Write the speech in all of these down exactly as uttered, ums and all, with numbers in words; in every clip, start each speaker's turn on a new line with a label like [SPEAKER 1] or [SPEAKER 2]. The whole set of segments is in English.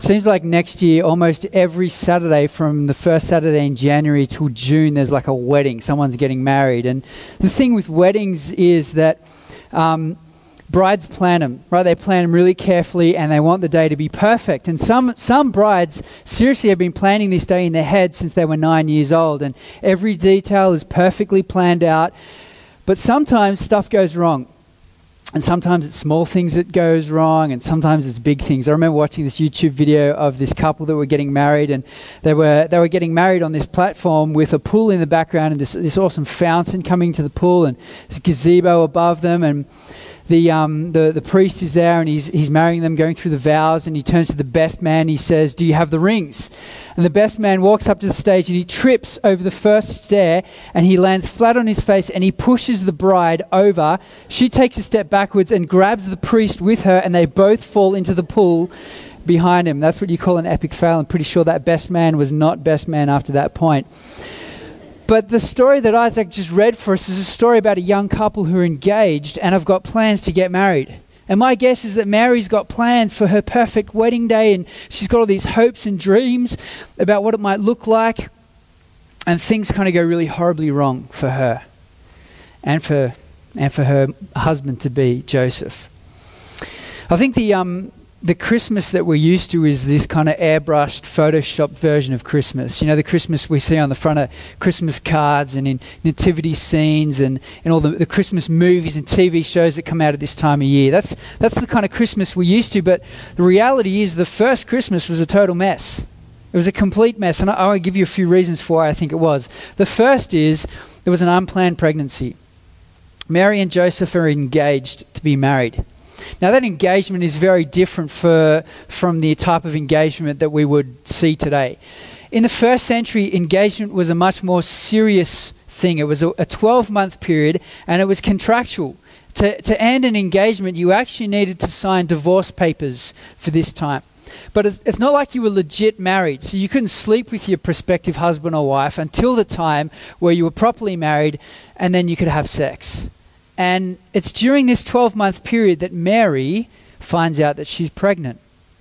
[SPEAKER 1] Seems like next year, almost every Saturday from the first Saturday in January till June, there's like a wedding. Someone's getting married. And the thing with weddings is that um, brides plan them, right? They plan them really carefully and they want the day to be perfect. And some, some brides seriously have been planning this day in their head since they were nine years old. And every detail is perfectly planned out. But sometimes stuff goes wrong. And sometimes it's small things that goes wrong, and sometimes it's big things. I remember watching this YouTube video of this couple that were getting married, and they were they were getting married on this platform with a pool in the background and this this awesome fountain coming to the pool, and this gazebo above them, and the um the, the priest is there, and he's he's marrying them, going through the vows, and he turns to the best man, and he says, "Do you have the rings?" And the best man walks up to the stage and he trips over the first stair and he lands flat on his face and he pushes the bride over. She takes a step backwards and grabs the priest with her, and they both fall into the pool behind him. That's what you call an epic fail. I'm pretty sure that best man was not best man after that point. But the story that Isaac just read for us is a story about a young couple who are engaged and have got plans to get married. And my guess is that Mary's got plans for her perfect wedding day, and she's got all these hopes and dreams about what it might look like, and things kind of go really horribly wrong for her and for and for her husband-to-be, Joseph. I think the um the Christmas that we're used to is this kind of airbrushed, photoshopped version of Christmas. You know, the Christmas we see on the front of Christmas cards and in nativity scenes and in all the, the Christmas movies and T V shows that come out at this time of year. That's that's the kind of Christmas we're used to, but the reality is the first Christmas was a total mess. It was a complete mess, and I, I want to give you a few reasons for why I think it was. The first is there was an unplanned pregnancy. Mary and Joseph are engaged to be married. Now, that engagement is very different for, from the type of engagement that we would see today. In the first century, engagement was a much more serious thing. It was a, a twelve-month period, and it was contractual. To, to end an engagement, you actually needed to sign divorce papers for this time. But it's, it's not like you were legit married, so you couldn't sleep with your prospective husband or wife until the time where you were properly married, and then you could have sex. And it's during this twelve-month period that Mary finds out that she's pregnant.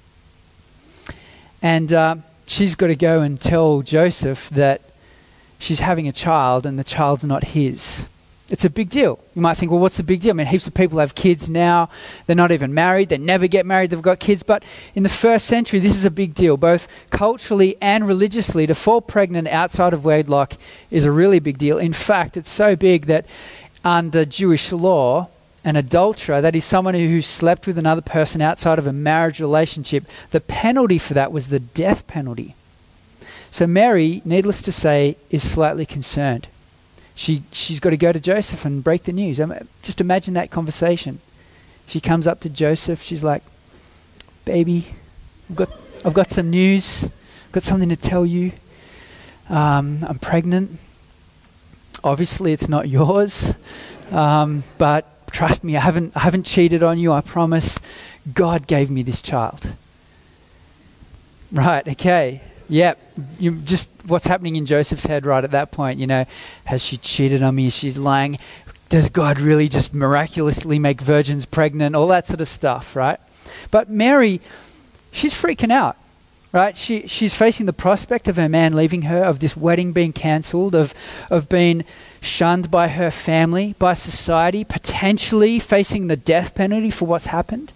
[SPEAKER 1] And uh, she's got to go and tell Joseph that she's having a child and the child's not his. It's a big deal. You might think, well, what's the big deal? I mean, heaps of people have kids now. They're not even married. They never get married. They've got kids. But in the first century, this is a big deal, both culturally and religiously. To fall pregnant outside of wedlock is a really big deal. In fact, it's so big that under Jewish law, an adulterer, that is someone who slept with another person outside of a marriage relationship, the penalty for that was the death penalty. So Mary, needless to say, is slightly concerned. She, she's got to go to Joseph and break the news. I mean, just imagine that conversation. She comes up to Joseph. She's like, baby, I've got, I've got some news. I've got something to tell you. Um, I'm pregnant. Obviously, it's not yours, um, but trust me, I haven't I haven't cheated on you, I promise. God gave me this child. Right, okay. Yep. You just what's happening in Joseph's head right at that point, you know, has she cheated on me? She's lying. Does God really just miraculously make virgins pregnant? All that sort of stuff, right? But Mary, she's freaking out. Right, she she's facing the prospect of her man leaving her, of this wedding being cancelled, of of being shunned by her family, by society, potentially facing the death penalty for what's happened.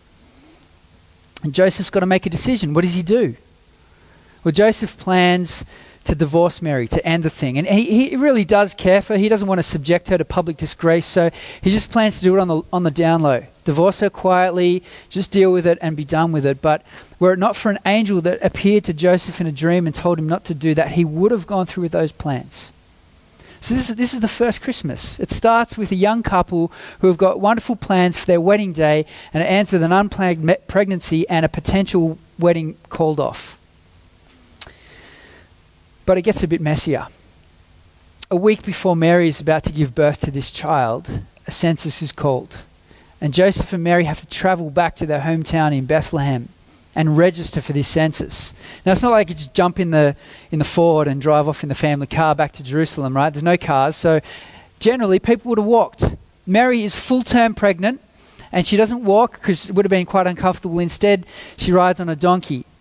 [SPEAKER 1] And Joseph's got to make a decision. What does he do? Well, Joseph plans to divorce Mary, to end the thing. And he, he really does care for her. He doesn't want to subject her to public disgrace, so he just plans to do it on the on the down low. Divorce her quietly, just deal with it and be done with it. But were it not for an angel that appeared to Joseph in a dream and told him not to do that, he would have gone through with those plans. So this is, this is the first Christmas. It starts with a young couple who have got wonderful plans for their wedding day, and it ends with an unplanned me- pregnancy and a potential wedding called off. But it gets a bit messier. A week before Mary is about to give birth to this child, a census is called. And Joseph and Mary have to travel back to their hometown in Bethlehem and register for this census. Now, it's not like you just jump in the in the Ford and drive off in the family car back to Jerusalem, right? There's no cars, so generally people would have walked. Mary is full-term pregnant, and she doesn't walk because it would have been quite uncomfortable. Instead, she rides on a donkey.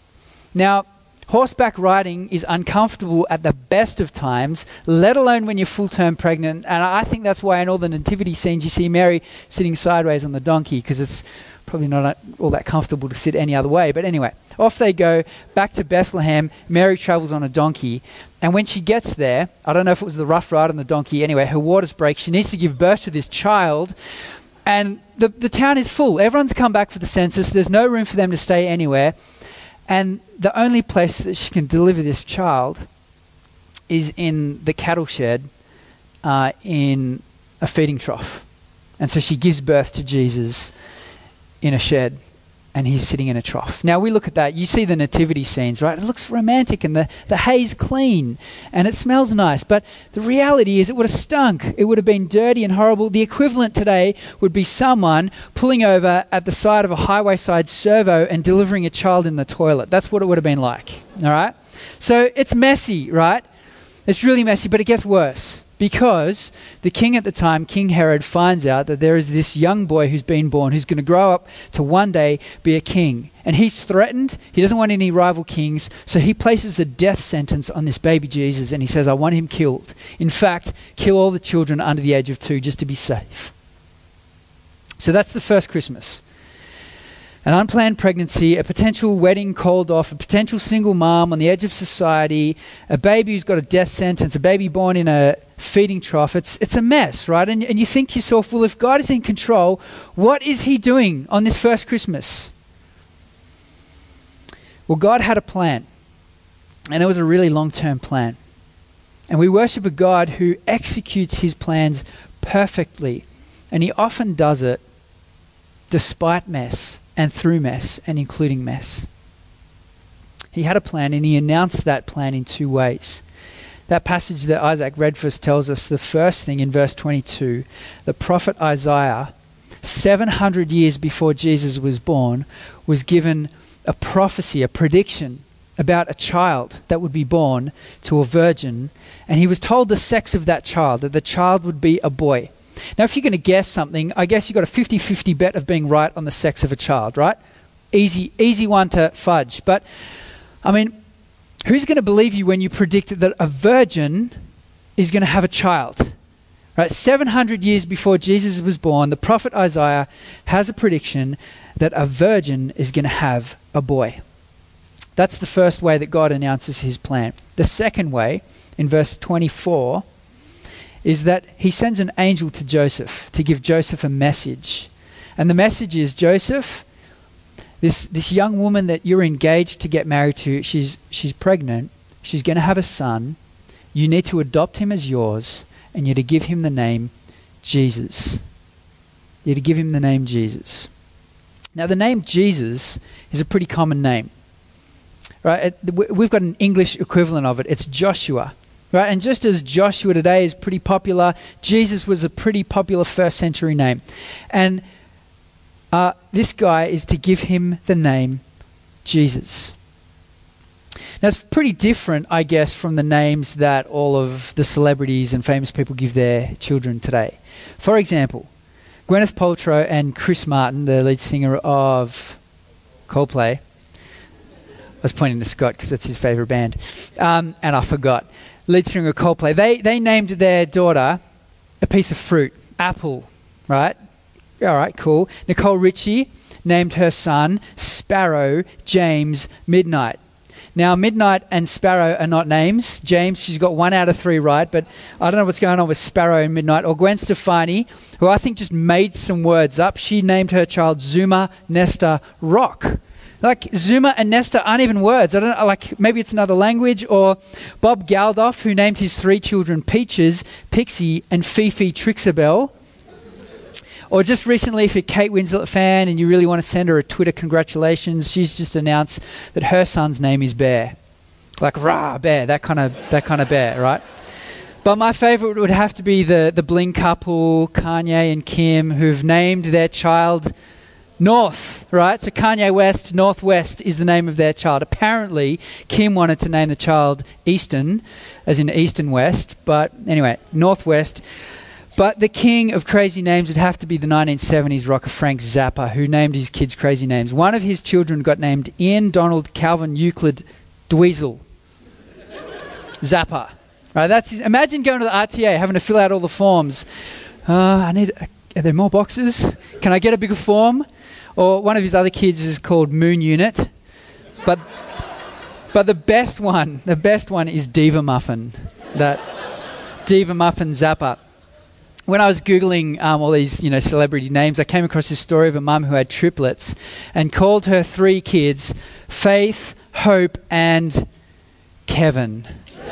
[SPEAKER 1] Now, horseback riding is uncomfortable at the best of times, let alone when you're full-term pregnant. And I think that's why in all the nativity scenes you see Mary sitting sideways on the donkey, because it's probably not all that comfortable to sit any other way. But anyway, off they go back to Bethlehem. Mary travels on a donkey. And when she gets there, I don't know if it was the rough ride on the donkey. Anyway, her waters break. She needs to give birth to this child. And the, the town is full. Everyone's come back for the census. There's no room for them to stay anywhere. And the only place that she can deliver this child is in the cattle shed uh, in a feeding trough. And so she gives birth to Jesus in a shed, and he's sitting in a trough. Now we look at that, you see the nativity scenes, right? It looks romantic, and the, the hay's clean, and it smells nice. But the reality is it would have stunk. It would have been dirty and horrible. The equivalent today would be someone pulling over at the side of a highway side servo and delivering a child in the toilet. That's what it would have been like, all right? So it's messy, right? It's really messy, but it gets worse. Because the king at the time, King Herod, finds out that there is this young boy who's been born who's going to grow up to one day be a king. And he's threatened. He doesn't want any rival kings. So he places a death sentence on this baby Jesus, and he says, I want him killed. In fact, kill all the children under the age of two just to be safe. So that's the first Christmas. An unplanned pregnancy, a potential wedding called off, a potential single mom on the edge of society, a baby who's got a death sentence, a baby born in a feeding trough. It's it's a mess, right? And, and you think to yourself, well, if God is in control, what is he doing on this first Christmas? Well, God had a plan, and it was a really long-term plan. And we worship a God who executes his plans perfectly, and he often does it despite mess and through mess and including mess. He had a plan, and he announced that plan in two ways. That passage that Isaac read for us tells us the first thing in verse twenty-two. The prophet Isaiah, seven hundred years before Jesus was born, was given a prophecy, a prediction about a child that would be born to a virgin, and he was told the sex of that child, that the child would be a boy. Now, if you're going to guess something, I guess you've got a fifty-fifty bet of being right on the sex of a child, right? Easy, easy one to fudge. But, I mean, who's going to believe you when you predict that a virgin is going to have a child? Right? seven hundred years before Jesus was born, the prophet Isaiah has a prediction that a virgin is going to have a boy. That's the first way that God announces his plan. The second way, in verse twenty-four, is that he sends an angel to Joseph to give Joseph a message. And the message is, Joseph, this this young woman that you're engaged to get married to, she's she's pregnant, she's going to have a son. You need to adopt him as yours, and you're to give him the name Jesus. You're to give him the name Jesus. Now, the name Jesus is a pretty common name, right? We've got an English equivalent of it. It's Joshua. Right, and just as Joshua today is pretty popular, Jesus was a pretty popular first century name. And uh, this guy is to give him the name Jesus. Now, it's pretty different, I guess, from the names that all of the celebrities and famous people give their children today. For example, Gwyneth Paltrow and Chris Martin, the lead singer of Coldplay. I was pointing to Scott because that's his favourite band. Um, and I forgot. Lead singer of Coldplay, they they named their daughter a piece of fruit, apple, right? All right, cool. Nicole Richie named her son Sparrow James Midnight. Now, Midnight and Sparrow are not names. James, she's got one out of three right, but I don't know what's going on with Sparrow and Midnight. Or Gwen Stefani, who I think just made some words up. She named her child Zuma Nesta Rock. Like, Zuma and Nesta aren't even words. I don't know, like, maybe it's another language. Or Bob Geldof, who named his three children Peaches, Pixie, and Fifi Trixabel. Or just recently, if you're a Kate Winslet fan and you really want to send her a Twitter congratulations, she's just announced that her son's name is Bear. Like, rah, Bear, that kind of that kind of bear, right? But my favourite would have to be the, the bling couple, Kanye and Kim, who've named their child North, right? So Kanye West, Northwest is the name of their child. Apparently, Kim wanted to name the child Easton, as in East and West. But anyway, Northwest. But the king of crazy names would have to be the nineteen seventies rocker Frank Zappa, who named his kids crazy names. One of his children got named Ian Donald Calvin Euclid Dweezil Zappa. Right, that's his, imagine going to the R T A, having to fill out all the forms. Uh, I need. Are there more boxes? Can I get a bigger form? Or one of his other kids is called Moon Unit, but but the best one, the best one is Diva Muffin. That Diva Muffin Zappa. When I was Googling um, all these, you know, celebrity names, I came across this story of a mum who had triplets and called her three kids Faith, Hope, and Kevin.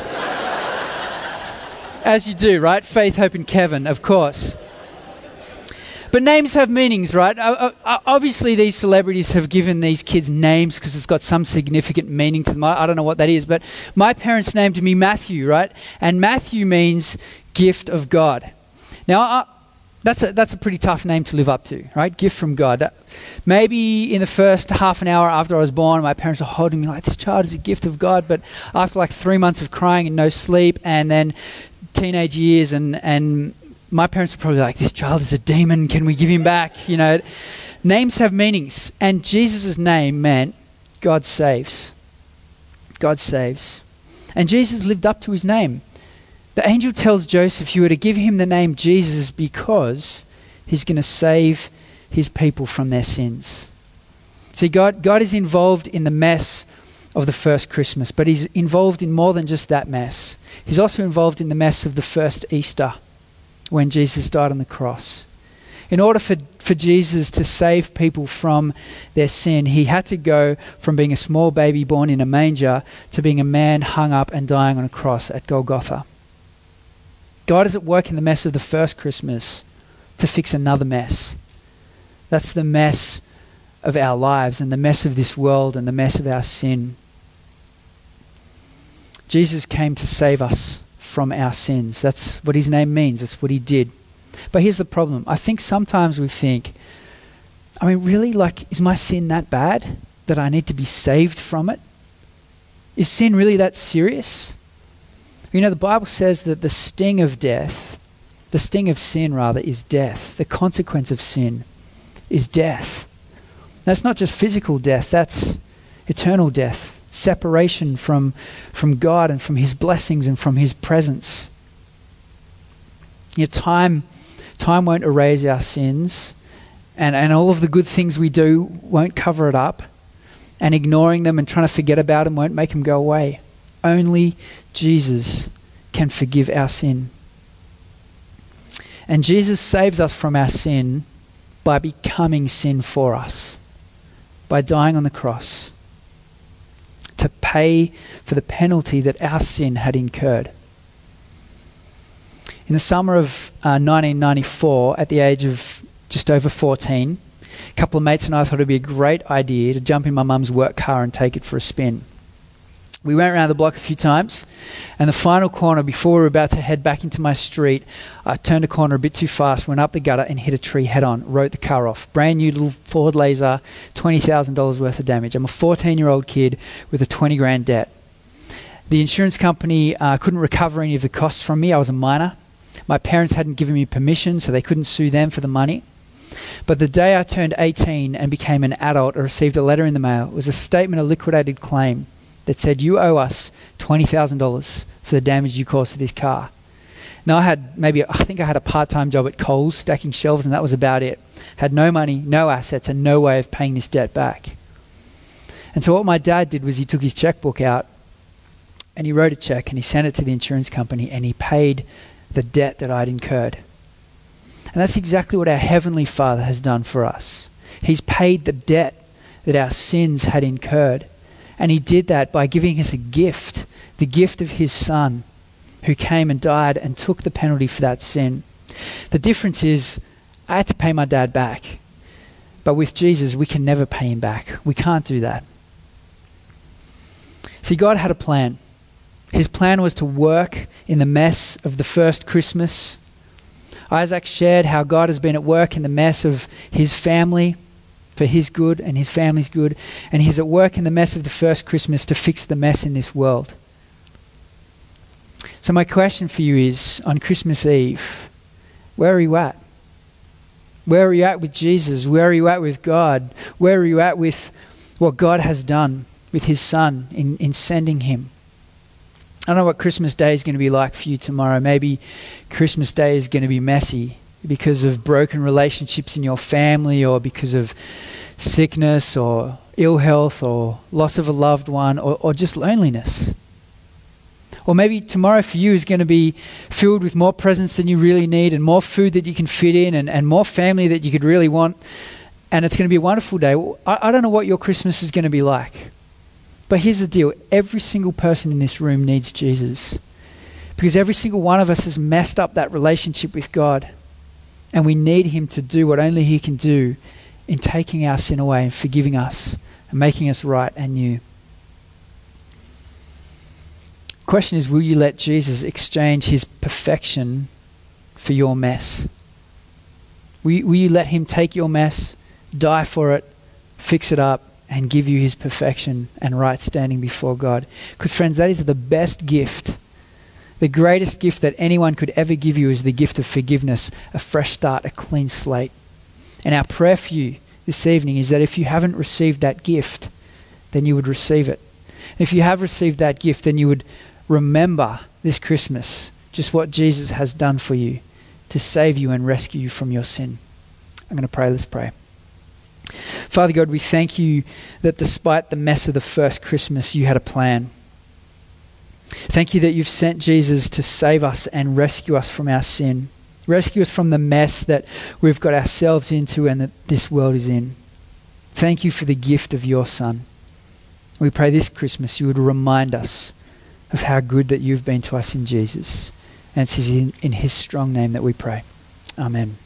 [SPEAKER 1] As you do, right? Faith, Hope, and Kevin, of course. But names have meanings, right? Uh, uh, obviously, these celebrities have given these kids names because it's got some significant meaning to them. I, I don't know what that is, but my parents named me Matthew, right? And Matthew means gift of God. Now, uh, that's a that's a pretty tough name to live up to, right? Gift from God. That, maybe in the first half an hour after I was born, my parents were holding me like, this child is a gift of God. But after like three months of crying and no sleep, and then teenage years, and and my parents were probably like, this child is a demon. Can we give him back? You know, names have meanings, and Jesus' name meant God saves. God saves, and Jesus lived up to his name. The angel tells Joseph, you were to give him the name Jesus because he's going to save his people from their sins. See, God, God is involved in the mess of the first Christmas, but he's involved in more than just that mess. He's also involved in the mess of the first Easter when Jesus died on the cross. In order for, for Jesus to save people from their sin, he had to go from being a small baby born in a manger to being a man hung up and dying on a cross at Golgotha. God is at work in the mess of the first Christmas to fix another mess. That's the mess of our lives and the mess of this world and the mess of our sin. Jesus came to save us from our sins. That's what his name means. That's what he did. But here's the problem. I think sometimes we think, I mean, really, like, is my sin that bad that I need to be saved from it? Is sin really that serious? You know, the Bible says that the sting of death, the sting of sin rather, is death. The consequence of sin is death. That's not just physical death, that's eternal death. Separation from, from God and from his blessings and from his presence. You know, time, time won't erase our sins, and, and all of the good things we do won't cover it up, and ignoring them and trying to forget about them won't make them go away. Only Jesus can forgive our sin. And Jesus saves us from our sin by becoming sin for us, by dying on the cross to pay for the penalty that our sin had incurred. In the summer of uh, nineteen ninety-four, at the age of just over fourteen, a couple of mates and I thought it would be a great idea to jump in my mum's work car and take it for a spin. We went around the block a few times, and the final corner, before we were about to head back into my street, I turned a corner a bit too fast, went up the gutter and hit a tree head on, wrote the car off. Brand new little Ford Laser, twenty thousand dollars worth of damage. I'm a fourteen-year-old kid with a twenty grand debt. The insurance company uh, couldn't recover any of the costs from me. I was a minor. My parents hadn't given me permission, so they couldn't sue them for the money. But the day I turned eighteen and became an adult, I received a letter in the mail. It was a statement of liquidated claim that said, you owe us twenty thousand dollars for the damage you caused to this car. Now, I had maybe, I think I had a part-time job at Coles stacking shelves, and that was about it. Had no money, no assets, and no way of paying this debt back. And so what my dad did was he took his checkbook out and he wrote a check and he sent it to the insurance company and he paid the debt that I'd incurred. And that's exactly what our Heavenly Father has done for us. He's paid the debt that our sins had incurred. And he did that by giving us a gift, the gift of his Son, who came and died and took the penalty for that sin. The difference is, I had to pay my dad back. But with Jesus, we can never pay him back. We can't do that. See, God had a plan. His plan was to work in the mess of the first Christmas. Isaac shared how God has been at work in the mess of his family, for his good and his family's good, and he's at work in the mess of the first Christmas to fix the mess in this world. So my question for you is, on Christmas Eve, Where are you at? Where are you at with Jesus? Where are you at with God? Where are you at with what God has done with his son in, in sending him? I don't know what Christmas Day is going to be like for you tomorrow. Maybe Christmas Day is going to be messy because of broken relationships in your family, or because of sickness or ill health or loss of a loved one, or, or just loneliness. Or maybe tomorrow for you is going to be filled with more presents than you really need, and more food that you can fit in, and, and more family that you could really want. And it's going to be a wonderful day. I, I don't know what your Christmas is going to be like. But here's the deal. Every single person in this room needs Jesus. Because every single one of us has messed up that relationship with God. And we need him to do what only he can do in taking our sin away and forgiving us and making us right and new. Question is, will you let Jesus exchange his perfection for your mess? Will you, will you let him take your mess, die for it, fix it up, and give you his perfection and right standing before God? Because friends, that is the best gift. The greatest gift that anyone could ever give you is the gift of forgiveness, a fresh start, a clean slate. And our prayer for you this evening is that if you haven't received that gift, then you would receive it. And if you have received that gift, then you would remember this Christmas just what Jesus has done for you to save you and rescue you from your sin. I'm going to pray. Let's pray. Father God, we thank you that despite the mess of the first Christmas, you had a plan. Thank you that you've sent Jesus to save us and rescue us from our sin. Rescue us from the mess that we've got ourselves into and that this world is in. Thank you for the gift of your Son. We pray this Christmas you would remind us of how good that you've been to us in Jesus. And it's in, in his strong name that we pray. Amen.